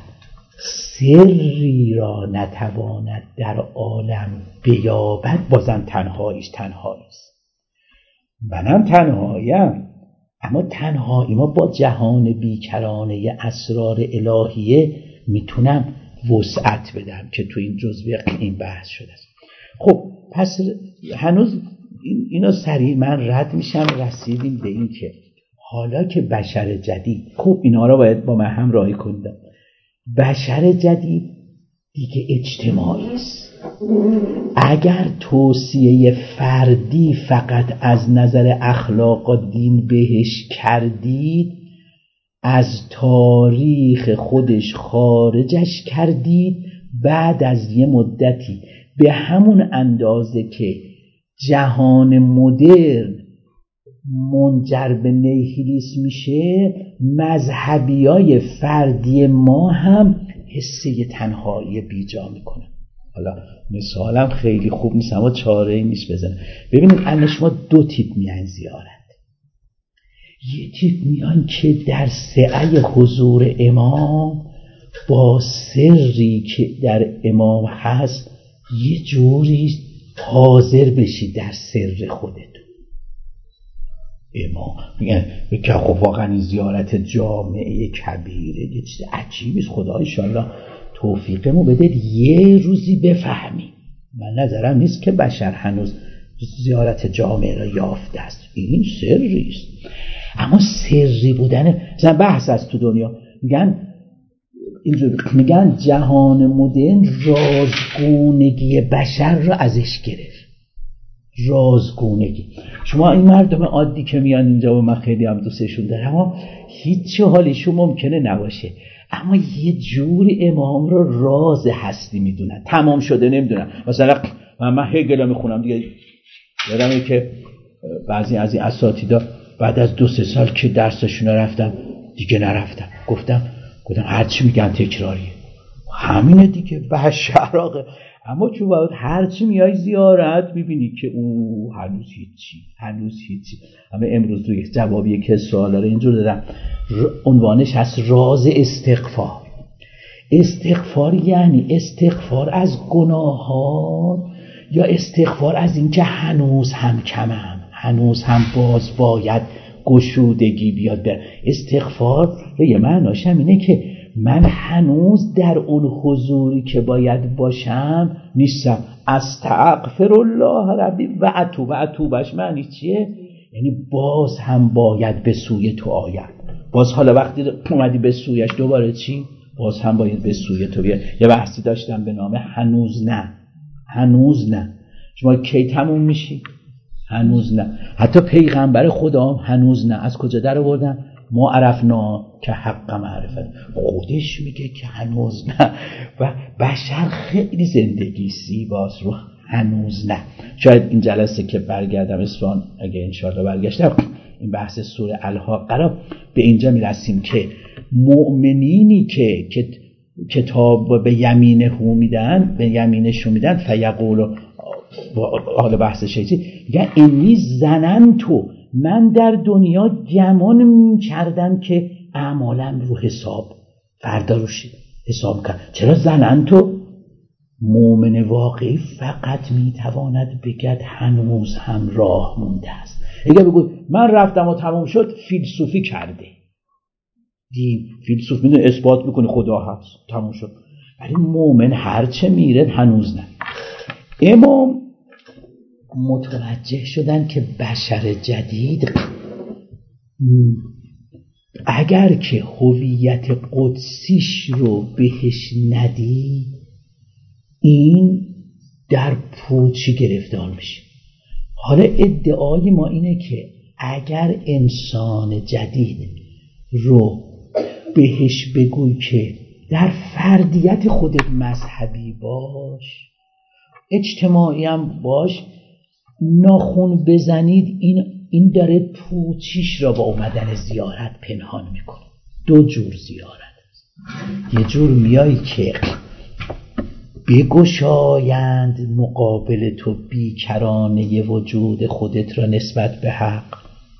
[SPEAKER 1] سری را نتواند در عالم بیابد، بازم تنهاییش تنهایی است. منم تنهاییم، اما تنهایی ما با جهان بیکرانه اسرار الهیه میتونم وسعت بدم که تو این جزوه این بحث شده است. خب پس هنوز اینا سریع من رد میشم، رسیدیم به این که حالا که بشر جدید، خب اینا را باید با من همراهی کنید، بشر جدید دیگه اجتماعی است. اگر توصیه فردی فقط از نظر اخلاق و دین بهش کردید، از تاریخ خودش خارجش کردید، بعد از یه مدتی به همون اندازه که جهان مدرن منجر به نیهیلیسم میشه، مذهبیای فردی ما هم حسه تنهایی بیجا میکنن. حالا مثالم خیلی خوب نیست اما چاره‌ای نیست بزنم. ببینید الان شما دو تیپ میان زیارت. یه تیپ میان که در سعی حضور امام با سری که در امام هست یه جوری حاضر بشی در سر خودت. امام میگن که خب واقعا زیارت جامعه کبیره یه چیز عجیبیست. خدا انشالله توفیقمو بده یه روزی بفهمیم. من نظرم نیست که بشر هنوز زیارت جامعه را یافته است، این سری است. اما سری بودن مثلا بحث است تو دنیا، میگن اینجور میگن جهان مدرن رازگونگی بشر را ازش گرفت. رازگونگی. شما این مردم عادی که میان اینجا و من خیلی هم دوستشون دارم اما هیچ حالیشون ممکنه نباشه، اما یه جوری امام رو راز هستی میدونن، تمام شده نمیدونن. مثلا من, من هگل میخونم دیگه، یادمه که بعضی از این اساتیدا بعد از دو سه سال که درسشون رو رفتم دیگه نرفتم، گفتم گفتم هرچی میگن تکراریه، همینه دیگه بشراقه. اما چون باید هرچی میای زیارت میبینی که او هنوز هیچی هنوز هیچی. اما امروز روی جوابی که سوالا رو اینجور دادم، عنوانش هست راز استغفار. استغفار یعنی استغفار از گناهان یا استغفار از این که هنوز هم کمم، هنوز هم باز باید گشودگی بیاد بر. استغفار یه معناش هم اینه که من هنوز در اون حضوری که باید باشم نیستم. استغفر الله ربی و اتوب. و اتوبش معنی چیه؟ یعنی باز هم باید به سوی تو آیم. باز حالا وقتی اومدی به سویش دوباره چی؟ باز هم باید به سوی تو بیاد. یه بحثی داشتم به نام هنوز نه، هنوز نه. شما کی تموم میشی؟ هنوز نه. حتی پیغمبر خدا هم هنوز نه. از کجا در آوردن؟ ما عرفنا که حق معرفت، خودش میگه که هنوز نه. و بشر خیلی زندگی زیباست رو هنوز نه. شاید این جلسه که برگردم اصفهان، اگه انشاءالله برگشتم، این بحث سوره الحاق قرار به اینجا میرسیم که مؤمنینی که که کتاب به یمینه میدن، به یمینش میدن، فیقول، حالا بحث شیطی میگن انی ظننتو، من در دنیا گمان میکردم که اعمالم رو حساب فردا روش حساب کرد. چرا ظننتو؟ مؤمن واقعی فقط میتواند بگد هنوز هم راه مونده است. اگه بگو من رفتم و تمام شد، فیلسوفی کرده. دین فیلسوف میدونه اثبات میکنه خدا هست، تمام شد. ولی مؤمن هرچه میره هنوز نه. امام متوجه شدن که بشر جدید اگر که هویت قدسیش رو بهش ندی، این در پوچی گرفتار میشه. حالا ادعای ما اینه که اگر انسان جدید رو بهش بگوی که در فردیت خودت مذهبی باش، اجتماعی هم باش، ناخون بزنید، این این داره پوچیش را با اومدن زیارت پنهان میکنه. دو جور زیارت است. یه جور میایی که بگشایند مقابل تو بیکرانه وجود خودت را نسبت به حق.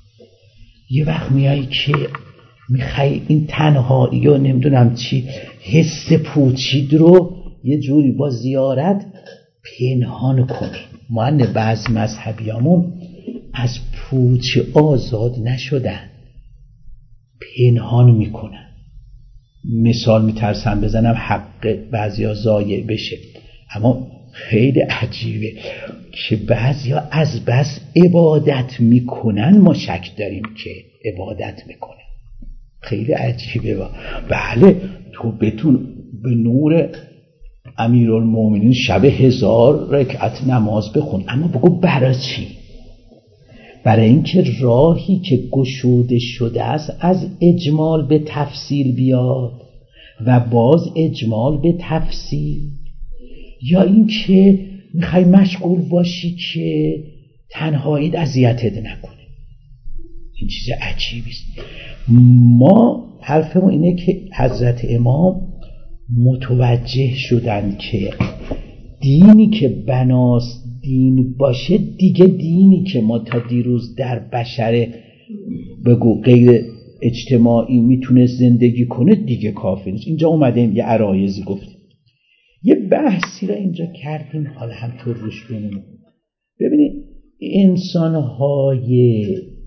[SPEAKER 1] یه وقت میایی که میخوای این تنهایی و نمیدونم چی، حس پوچید رو یه جوری با زیارت پنهان کنی. معنی بعض مذهبیامون از پوچ آزاد نشدن، پنهان میکنن. مثال میترسم بزنم حق بعضیا ضایع بشه، اما خیلی عجیبه که بعضیا از بس عبادت میکنن ما شک داریم که عبادت میکنن. خیلی عجیبه. با بله تو بتون به نور امیرالمومنین شب هزار رکعت نماز بخون، اما بگو برای چی؟ برای اینکه راهی که گشوده شده است از اجمال به تفصیل بیاد و باز اجمال به تفصیل، یا اینکه میخوای مشغول باشی که تنهاییت اذیتت نکنه. این چیز عجیبی است. ما حرفمون اینه که حضرت امام متوجه شدن که دینی که بناس دین باشه دیگه، دینی که ما تا دیروز در بشر بگو غیر اجتماعی میتونه زندگی کنه دیگه کافی نیست. اینجا اومدیم یه عرایزی گفتیم، یه بحثی را اینجا کردیم، حالا همطور روش بمونیم. ببینید انسانهای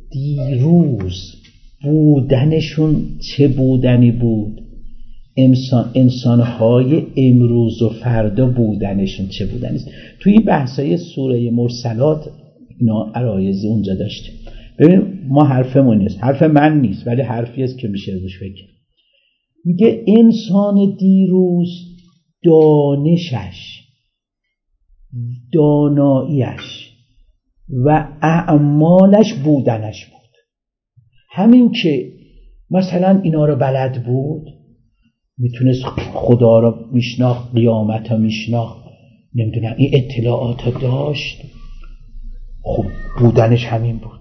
[SPEAKER 1] دیروز بودنشون چه بودنی بود، انسان انسانهای امروز و فردا بودنشون چه بودنی است. توی این بحثای سوره مرسلات اینا عرایزی اونجا داشتیم. ببین ما حرفمون نیست، حرف من نیست، ولی حرفی است که میشه روش فکر. میگه انسان دیروز دانشش، داناییش و اعمالش بودنش بود. همین که مثلا اینا رو بلد بود، میتونست خدا رو میشناخت، قیامت رو میشناخت، نمیدونم این اطلاعات رو داشت، خب بودنش همین بود.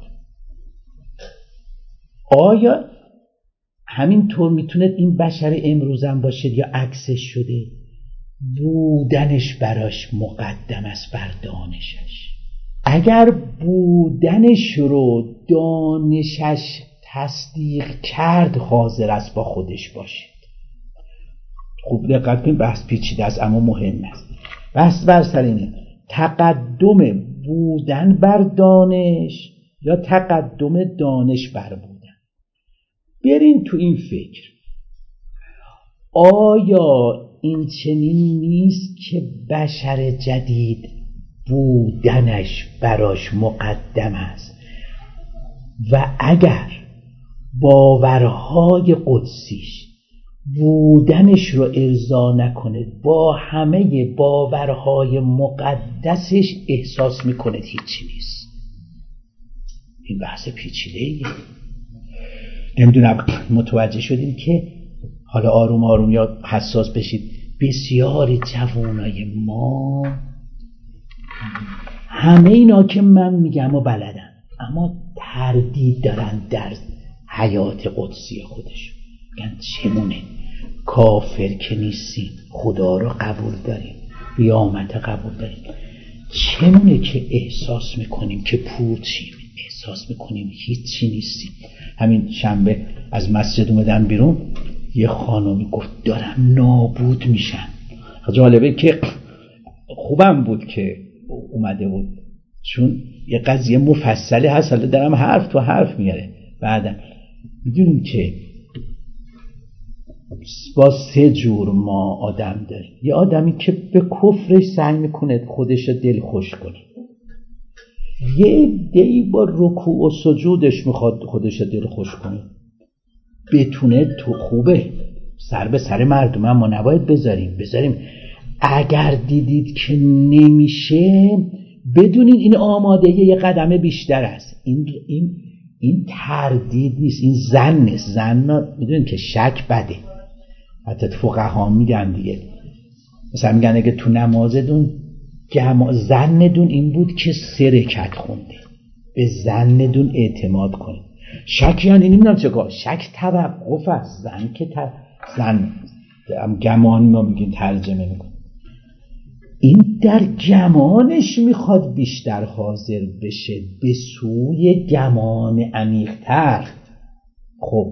[SPEAKER 1] آیا همینطور میتونه این بشر امروزم باشه یا عکسش شده؟ بودنش براش مقدم است بر دانشش. اگر بودنش رو دانشش تصدیق کرد، حاضر است با خودش باشید. خوب دقت کنید، بحث پیچیده است اما مهم است. بحث بر سر اینه تقدم بودن بر دانش یا تقدم دانش بر بودن. برین تو این فکر، آیا این چنین نیست که بشر جدید بودنش براش مقدم است و اگر باورهای قدسیش بودنش رو ارضا نکنه، با همه باورهای مقدسش احساس میکنه هیچی نیست؟ این بحث پیچیده‌ایه. نمیدونم متوجه شدیم که حالا آروم آروم یا حساس بشید، بسیاری جوانای ما همه اینا که من میگم و بلدن، اما تردید دارن در حیات قدسی خودشون. میگن چمونه، کافر که نیستیم، خدا رو قبول داریم، قیامت قبول داریم، چمونه که احساس میکنیم که پوچیم، احساس میکنیم هیچی نیستیم. همین شنبه از مسجد اومدم بیرون، یه خانمی گفت دارم نابود میشم. جالبه که خوبم بود که اومده بود، چون یه قضیه مفصلی هست، حالا دارم حرف تو حرف میاره. بعدا میدونیم که با سه جور ما آدم داریم. یه آدمی که به کفرش سعی میکنه خودش دل خوش کنه، یه عده‌ای با رکوع و سجودش میخواد خودش دل خوش کنه، بتونه تو خوبه، سر به سر مردم هم ما نباید بذاریم بذاریم اگر دیدید که نمیشه، بدونید این آماده یه قدم بیشتر است. این این این تردید نیست، این ظن نیست. ظن میدونید که شک بده. حتی فقها میگن دیگه، مثلا میگن اگه تو نمازتون ظنتون این بود که سه رکعت خونده، به ظنتون اعتماد کنید. شک یعنی نمیدونم چه کار، شک توقف است، ظن که ت... ظن گمان ما میگیم ترجمه میکنیم. این در گمانش میخواد بیشتر حاضر بشه به سوی گمان عمیق‌تر. خب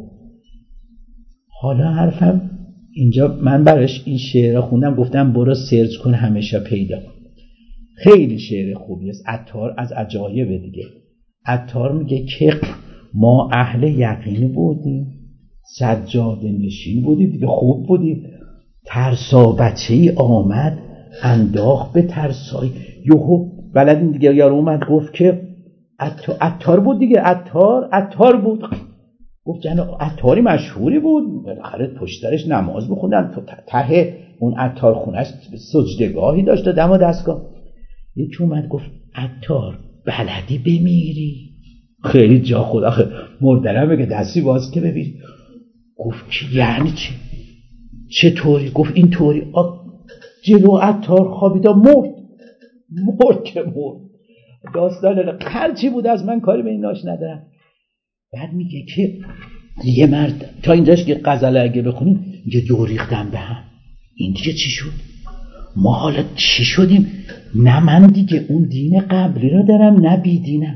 [SPEAKER 1] حالا حرفم اینجا، من براش این شعر خوندم، گفتم برو سرچ کن همیشه پیدا کن. خیلی شعر خوبی است. عطار از عجایب دیگه. عطار میگه که ما اهل یقین بودیم، سجاده نشین بودیم دیگه، خوب بودیم، ترسا بچه ای آمد انداخت به ترسای، یهو بلدین دیگه، یارو اومد گفت که عطار بود دیگه، عطار عطار بود. گفت جناب عطاری مشهوری بود، بالاخره پشت درش نماز بخوندن، تو ته اون عطار خونش سجدگاهی داشت و دم و دستگاه. یکی اومد گفت عطار بلدی بمیری؟ خیلی جا خود آخه مردرم بگه دستی باز که ببین. گفت که یعنی چی؟ چطوری؟ گفت این طوری. جلو عطار خوابیدا مرد. مرد که مرد. داستان هرچی بود از من کاری به این ناش ندارم. بعد میگه که یه مرد تا اینجاش که غزل اگه بخونیم میگه دو ریختم به هم. این دیگه چی شد؟ ما حالا چی شدیم؟ نه من دیگه اون دین قبلی رو دارم، نه بی دینم.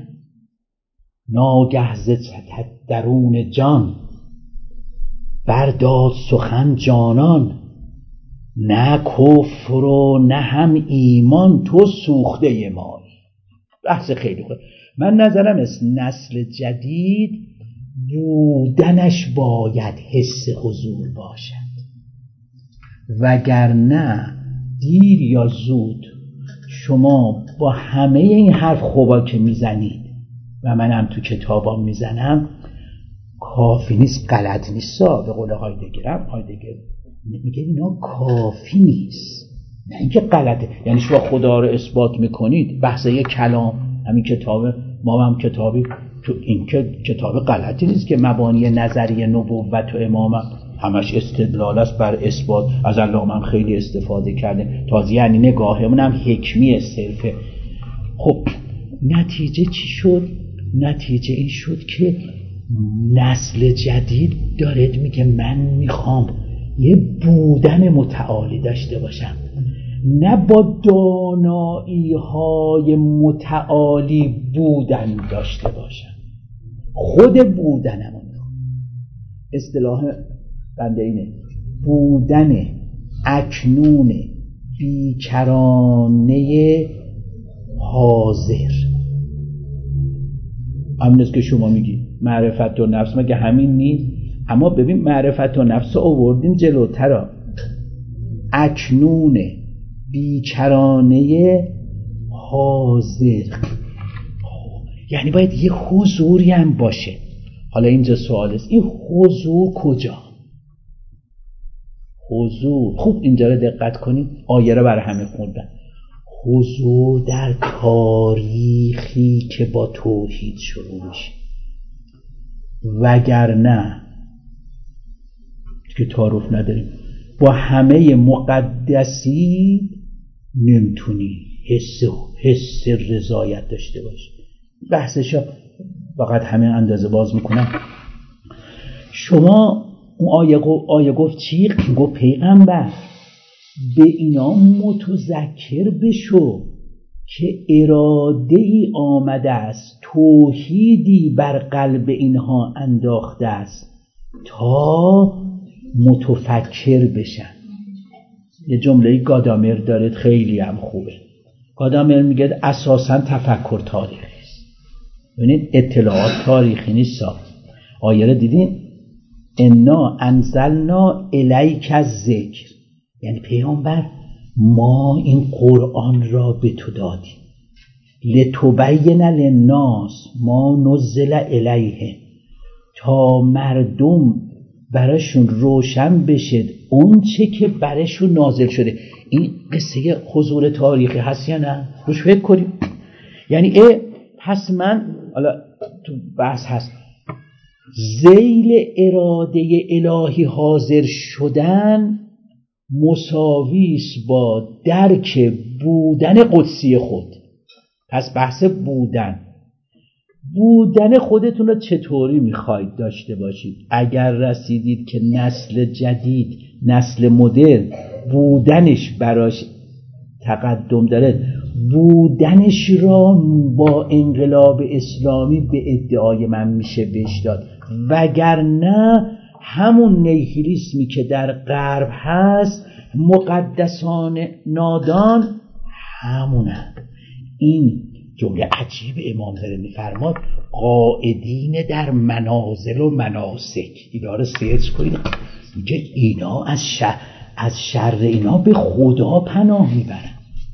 [SPEAKER 1] ناگه ز درون جان برداد سخن جانان، نه کفر و نه هم ایمان تو سوخته ما. بحث خیلی خوب. من نظرم است نسل جدید بودنش باید حس حضور باشد، وگرنه دیر یا زود شما با همه این حرف خوبا که میزنید و منم تو کتابام میزنم کافی نیست، غلط نیست. به قول هایدگرم، هایدگر میگه اینا کافی نیست، نه اینکه غلطه. یعنی شما خدا رو اثبات میکنید، بحث یک کلام همین کتاب ما هم کتابی تو این که کتاب غلطی نیست که مبانی نظریه نبوت و امامت همش استدلال است بر اثبات. از علامه هم خیلی استفاده کرده، تازه یعنی نگاهمون هم حکمی صرفه. خب نتیجه چی شد؟ نتیجه این شد که نسل جدید داره میگه من میخوام یه بودن متعالی داشته باشم، نه با دانایی های متعالی بودن داشته باشم، خود بودنم. اصطلاح بنده اینه: بودن اکنون بیکرانه حاضر. همین است که شما میگی معرفت و نفس، مگه همین نیست؟ اما ببین معرفت و نفس رو آوردیم جلوتر، اکنون بیکرانه حاضر، یعنی باید یه حضوری هم باشه. حالا اینجا سوال است، این حضور کجا؟ حضور، خوب اینجا رو دقت کنید، آیه رو برای همه خوندن. حضور در تاریخی که با توحید شروع میشه، وگرنه که تعارف نداریم با همه مقدسی نمیتونی حس حس رضایت داشته باشی. بحثشا فقط همین اندازه باز میکنم. شما اون آیه, آیه گفت چی؟ گفت پیغمبر به اینا متذکر بشو که اراده ای آمده است، توحیدی بر قلب اینها انداخته است تا متفکر بشن. یه جمله گادامر داره خیلی هم خوبه. گادامر میگه اساساً تفکر تاریخی است. ببینید اطلاعات تاریخی نیست. آیه رو دیدین؟ انا انزلنا الیک الذکر، یعنی پیامبر ما این قرآن را به تو دادیم لتبین للناس ما نزل الیهم، تا مردم براشون روشن بشه اون چه که براشون نازل شده. این قصه حضور تاریخی هست یا نه؟ روش فکر کنیم. یعنی اه پس من حالا تو بحث هست ذیل اراده الهی حاضر شدن مساویس با درک بودن قدسی خود. پس بحث بودن بودن خودتون رو چطوری میخواید داشته باشید؟ اگر رسیدید که نسل جدید، نسل مدرن بودنش براش تقدم داره، بودنش را با انقلاب اسلامی به ادعای من میشه بهش داد، وگرنه همون نیهیلیسمی که در غرب هست، مقدسان نادان همونه. این جمله عجیب امام داره میفرماد قائدین در منازل و مناسک. اینا رو سرچ کنید، میگه اینا از شر از شر اینا به خدا پناه میبرن.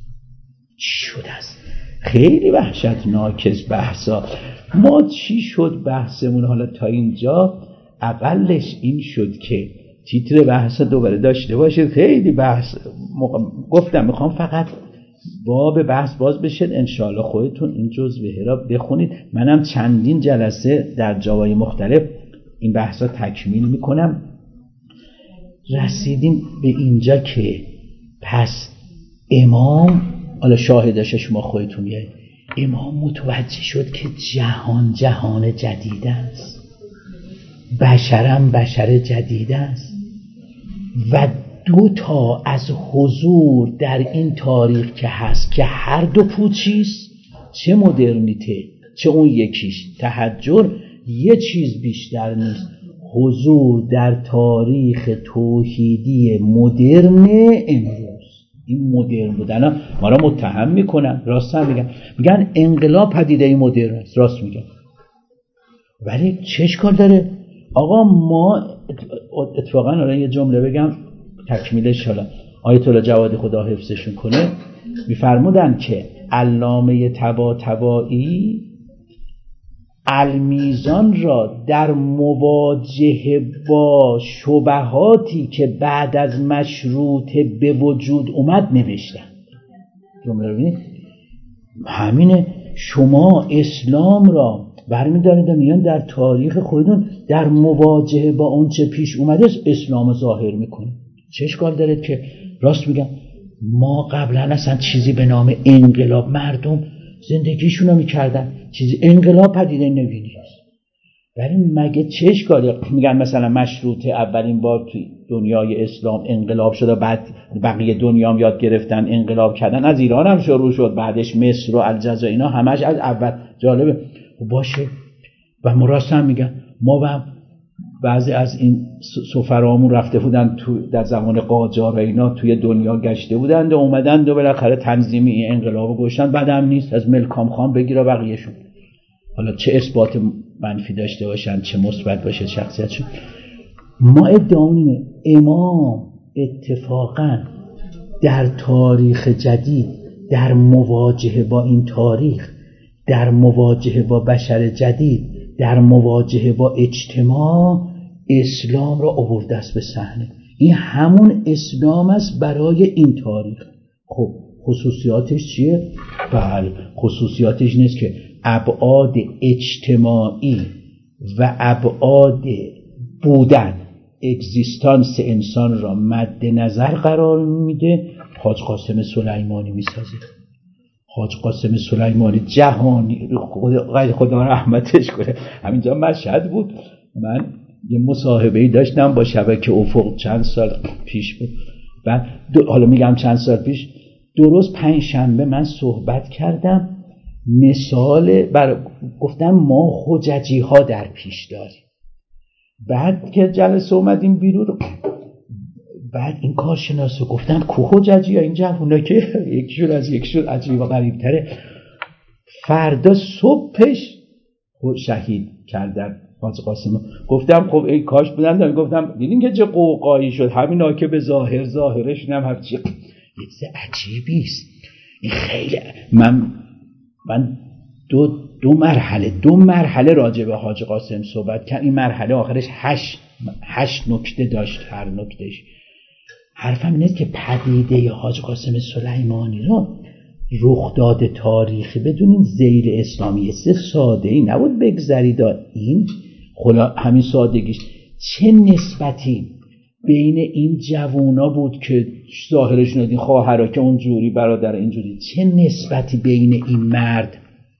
[SPEAKER 1] چی شد است؟ خیلی وحشتناک بحثا. ما چی شد بحثمون حالا تا اینجا؟ اقلش این شد که تیتر بحث دوباره داشته باشید. خیلی بحث مق... گفتم میخوام فقط باب بحث باز بشید، انشاءالله خودتون این جزوه را بخونید. منم چندین جلسه در جاهای مختلف این بحثا تکمیل میکنم. رسیدیم به اینجا که پس امام، حالا شاهدش شما خودتون یه امام متوجه شد که جهان جهان جدید است، بشرم بشر جدید است و دو تا از حضور در این تاریخ که هست که هر دو پوچیست، چه مدرنیته چه اون یکیش تحجر، یه چیز بیشتر نیست. حضور در تاریخ توحیدی مدرن امروز. این مدرن بودن ما را متهم میکنن، راست هم میگن، میگن انقلاب پدیده مدرن است، راست میگن. ولی چه اشکال داره؟ آقا ما اتفاقا الان یه جمله بگم تکمیلش، حالا آیت الله جوادی خدا حفظشون کنه، میفرمودن که علامه طباطبایی المیزان را در مواجهه با شبهاتی که بعد از مشروطه به وجود اومد نوشتن. جمله رو ببینید همینه. شما اسلام را برمی‌دارید و میان در تاریخ خودتون در مواجهه با اون چه پیش اومده اسلام ظاهر میکنید. چه اشکال داره که راست میگم ما قبلا اصلا چیزی به نام انقلاب مردم زندگیشون رو میکردن، چیزی انقلاب پدیده نمی‌بینید. ولی مگه چه اشکالی؟ میگن مثلا مشروطه اولین بار توی دنیای اسلام انقلاب شد و بعد بقیه دنیا هم یاد گرفتن انقلاب کردن، از ایران هم شروع شد، بعدش مصر و الجزایر اینا همش از اول. جالبه باشه. و ما راست هم میگن ما و بعضی از این سفرامون رفته بودن تو در زمان قاجار اینا توی دنیا گشته بودند و اومدن و بالاخره تنظیمی این انقلابو گشتن، بعدم نیست از ملکام خان بگیره بقیه‌شون، حالا چه اثبات منفی داشته باشن چه مثبت باشه شخصیتشون. ما ادعاییم امام اتفاقا در تاریخ جدید در مواجهه با این تاریخ، در مواجهه با بشر جدید، در مواجهه با اجتماع اسلام را آورده است به صحنه. این همون اسلام است برای این تاریخ. خب خصوصیاتش چیه؟ بله خصوصیاتش نیست که ابعاد اجتماعی و ابعاد بودن اگزیستانس انسان را مد نظر قرار میده. حاج قاسم سلیمانی میسازه. حاج قاسم سلیمانی جهانی خدا خدا رحمتش کنه. همینجا مشهد بود، من یه مصاحبه‌ای داشتم با شبکه افق چند سال پیش بود. بعد حالا میگم چند سال پیش، درست پنج شنبه من صحبت کردم، مثال بر گفتم ما حججی ها در پیش داریم. بعد که جلسه اومدیم بیرون، بعد این کارشناسو گفتن کو حججی ها؟ این جوونا که یکیشون از یکیشون عجیب و غریب تره. فردا صبحش شهید کردن حاج قاسم. گفتم خب ای کاش بودن. گفتم دیدین که چه قوقایی شد، همینا که به ظاهر ظاهرش نم هر چی. یه چیز عجیبی است این. خیلی من من دو دو مرحله دو مرحله راجع به حاج قاسم صحبت کردم. این مرحله آخرش هشت هشت نکته داشت. هر نکتهش حرفم اینه که پدیده حاج قاسم سلیمانی رو رخداد تاریخی بدونین ذیل اسلامی است. ساده ای نبود بگذرید. این خلا همین سادگیش چه نسبتی بین این جوونا بود که ظاهرشون دیدین، خواهرها که اونجوری، برادر اینجوری، چه نسبتی بین این مرد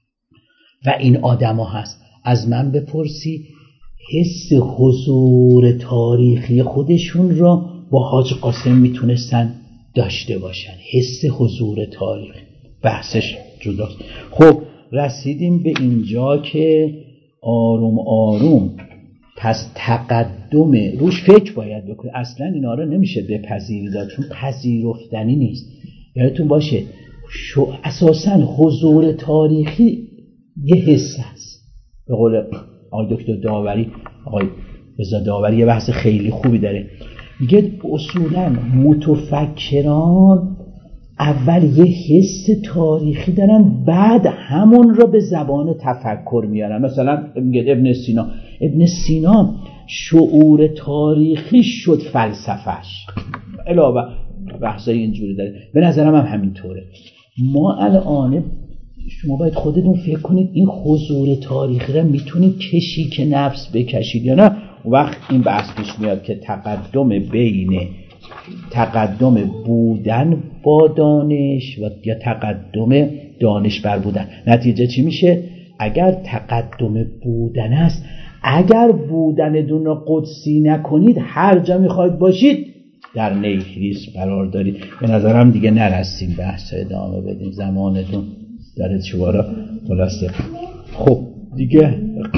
[SPEAKER 1] و این آدما هست؟ از من بپرسی حس حضور تاریخی خودشون را با حاج قاسم میتونستن داشته باشن. حس حضور تاریخی بحثش جداست. خب رسیدیم به اینجا که آروم آروم پس تقدم روش فکر باید بکنی. اصلا اینا رو نمیشه بپذیرید چون پذیرفتنی نیست. یادتون باشه شو اساساً حضور تاریخی یه حس هست. به قول آقای دکتر داوری، آقای رضا داوری یه بحث خیلی خوبی داره، میگه اصولاً متفکران اول یه حس تاریخی دارن، بعد همون رو به زبان تفکر میارن. مثلا میگه ابن سینا ابن سینا شعور تاریخی شد فلسفهش. علاوه بحثای اینجوری داره. به نظرم هم همینطوره. ما الان شما باید خودتون فکر کنید این حضور تاریخی رو میتونید کشی که نفس بکشید یا نه. وقت این بحث پیش میاد که تقدم بین تقدم بودن با دانش و یا تقدم دانش بر بودن. نتیجه چی میشه؟ اگر تقدم بودن است، اگر بودن دون قدسی نکنید، هر جا میخواید باشید در نیهیلیسم قرار دارید. به نظرم دیگه نرسیم بحث ادامه بدیم، زمانتون داره چوارا خلاصه. خب دیگه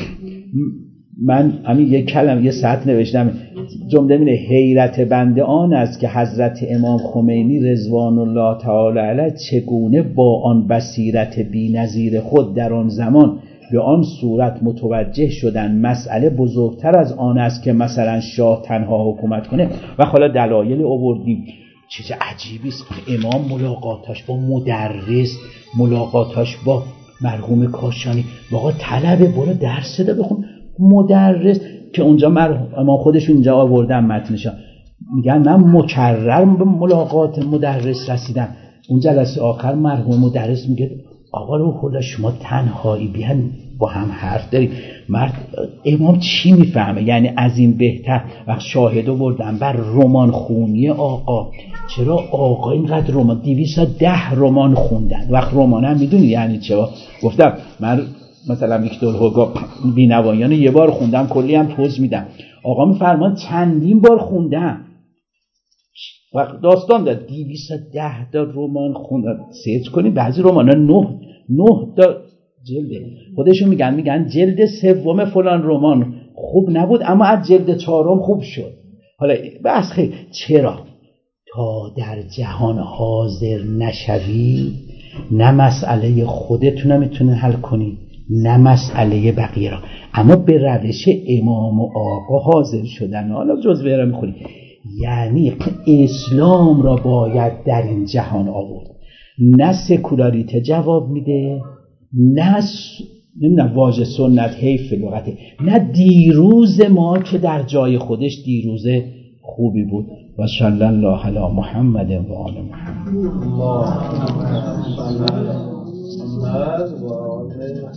[SPEAKER 1] من همین یک کلمه یه سطر نوشتم، جمله اینه: حیرت بنده آن است که حضرت امام خمینی رضوان الله تعالی علیه چگونه با آن بصیرت بی‌نظیر خود در آن زمان به آن صورت متوجه شدن مسئله بزرگتر از آن است که مثلا شاه تنها حکومت کنه. و حالا دلایل آوردیم. چیز عجیبی است امام ملاقاتاش با مدرس، ملاقاتاش با مرحوم کاشانی، واقعا طلبه برو درس ده بخون. مدرس که اونجا مرحوم خودشون اینجا آوردن متنشا، میگن من مکرر به ملاقات مدرس رسیدم. اون جلسه آخر مرحوم مدرس میگه آقا روح الله شما تنهایی بیان با هم حرف داریم. مرد امام چی میفهمه؟ یعنی از این بهتر. وقت شاهدو بردن بر رمان خونی آقا. چرا آقا اینقدر رمان دویست و ده رمان خوندن؟ وقت رمان هم میدونی یعنی چرا؟ گفتم من مثلا ویکتور هوگو بینوایان یه بار خوندم، کلی هم توضیح میدم. آقا میفرمان چندین بار خوندم. وقت داستان داد دویست و ده تا رمان خوندن. سرچ کنید بعضی رمانا نه نه تا جلده. خودشون میگن میگن جلد سوم فلان رمان خوب نبود اما از جلد چهارم خوب شد. حالا بحث خیلی چرا؟ تا در جهان حاضر نشوی نه مسئله خودتون میتونه حل کنی نه مسئله بقیه را. اما به روش امام و آقا حاضر شدن. حالا جزوه را میخونی یعنی اسلام را باید در این جهان آورد. نه سکولاریته جواب میده، نه س... نمیدونم واژه سنت حیف لغته، نه دیروز ما که در جای خودش دیروز خوبی بود. و صلی الله علی محمد و آل محمد.